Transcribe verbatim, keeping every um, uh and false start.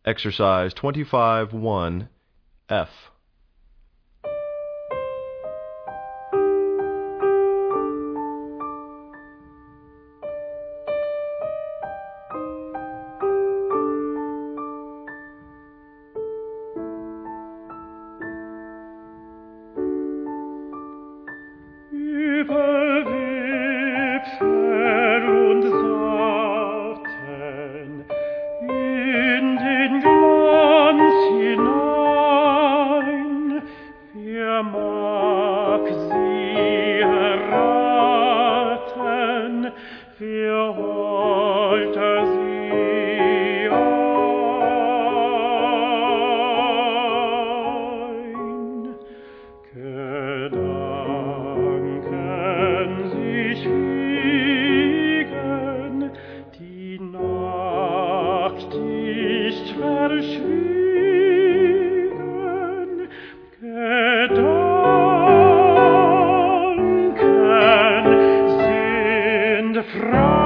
Exercise twenty-five one F. Über Wipfel und Saaten in den Glanz hinein, wer mag sie erraten, wer holte sie ein? Gedanken sich wiegen, die Nacht ist verschwiegen. Gedanken sind frei.